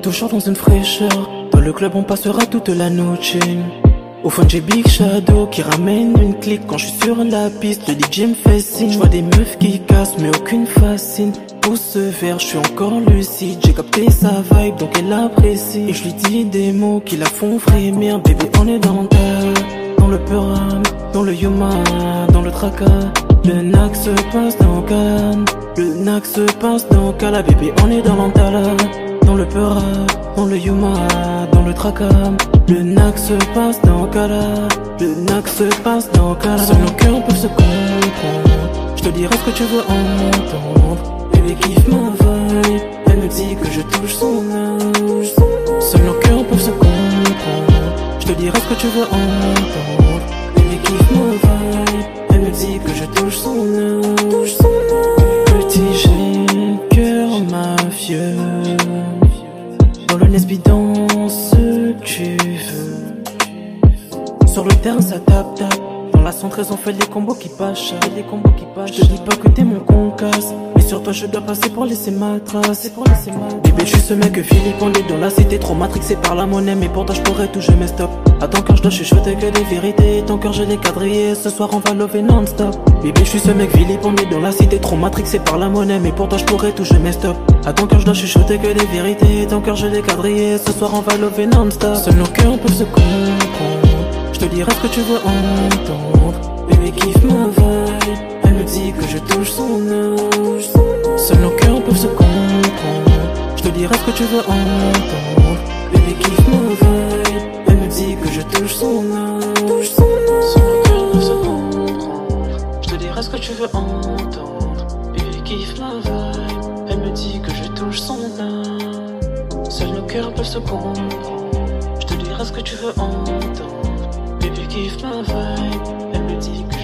Toujours dans une fraîcheur. Dans le club on passera toute la nuit. Au fond j'ai Big Shadow qui ramène une clique. Quand je suis sur la piste, le DJ me fait signe. Je vois des meufs qui cassent mais aucune fascine. Pour ce verre, je suis encore lucide. J'ai capté sa vibe donc elle apprécie. Et je lui dis des mots qui la font frémir. Bébé on est dans le Peram, dans le Yuma, dans le Traka. Le Nac se passe dans Cannes. Le Nac se passe dans Kala. Bébé on est dans l'Antala, dans le Peram, dans le Yuma, dans le Traka. Le Nac se passe dans Kala. Le Nac se passe dans Kala. Seuls nos cœurs peuvent se comprendre. Je te dirai ce que tu veux entendre. Bébé kiffe ma vibe. Elle me dit que je touche son âge. Seuls nos cœurs peuvent se comprendre. Je te dirai ce que tu veux entendre. Bébé kiffe ma vibe. Elle me dit que je touche son âge. Petit j'ai le cœur mafieux. Dans le Nesby dans ce que tu veux. Sur le terrain ça tape. Dans la 113 on fait les combos qui passent. Je te dis pas que t'es mon concasse, mais sur toi je dois passer pour laisser ma trace. Bébé je suis ce mec que Philippe, on est dans la cité, trop matrixé par la monnaie. Mais pour toi je pourrais tout, je mets stop. À ton cœur je dois chuchoter que des vérités. Ton cœur je l'ai quadrillé, ce soir on va lover non-stop. Bébé je suis ce mec Philippe, on est dans la cité, trop matrixé par la monnaie. Mais pour toi je pourrais tout, je mets stop. À ton cœur je dois chuchoter que des vérités. Ton cœur je l'ai quadrillé, ce soir on va lover non-stop. Seuls nos cœurs peuvent se comprendre. Je te dirai ce que tu veux entendre. Bébé kiffe ma vibe. Elle me dit que je touche son âge. Seuls nos cœurs peuvent se comprendre. Je te dirai ce que tu veux entendre. Bébé kiffe ma vibe. Elle me dit que je touche son âge. Seuls nos cœurs peuvent se comprendre. Je te dirai ce que tu veux entendre. Bébé kiffe ma vibe. Elle me dit que je touche son âge. Seuls nos cœurs peuvent se comprendre. Je te dirai ce que tu veux entendre. Bébé kiffe ma vibe. Elle me dit que